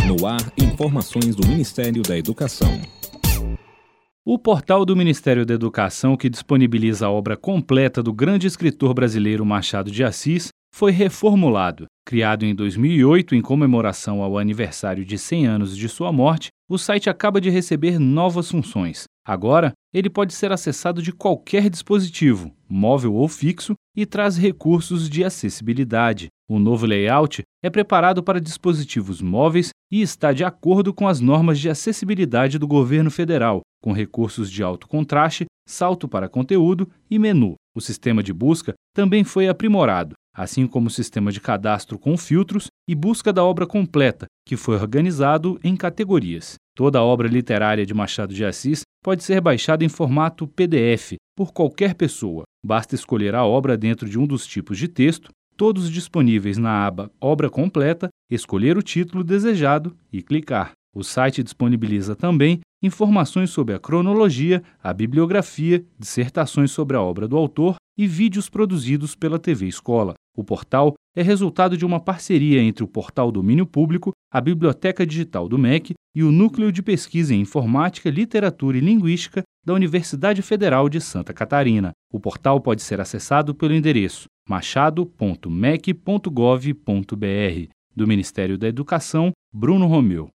No ar, informações do Ministério da Educação. O portal do Ministério da Educação, que disponibiliza a obra completa do grande escritor brasileiro Machado de Assis, foi reformulado. Criado em 2008 em comemoração ao aniversário de 100 anos de sua morte, o site acaba de receber novas funções. Agora, ele pode ser acessado de qualquer dispositivo, móvel ou fixo, e traz recursos de acessibilidade. O novo layout é preparado para dispositivos móveis e está de acordo com as normas de acessibilidade do governo federal, com recursos de alto contraste, salto para conteúdo e menu. O sistema de busca também foi aprimorado, assim como o sistema de cadastro com filtros e busca da obra completa, que foi organizado em categorias. Toda a obra literária de Machado de Assis pode ser baixada em formato PDF por qualquer pessoa. Basta escolher a obra dentro de um dos tipos de texto, todos disponíveis na aba Obra Completa, escolher o título desejado e clicar. O site disponibiliza também informações sobre a cronologia, a bibliografia, dissertações sobre a obra do autor e vídeos produzidos pela TV Escola. O portal é resultado de uma parceria entre o Portal Domínio Público, a Biblioteca Digital do MEC e o Núcleo de Pesquisa em Informática, Literatura e Linguística da Universidade Federal de Santa Catarina. O portal pode ser acessado pelo endereço machado.mec.gov.br. Do Ministério da Educação, Bruno Romeu.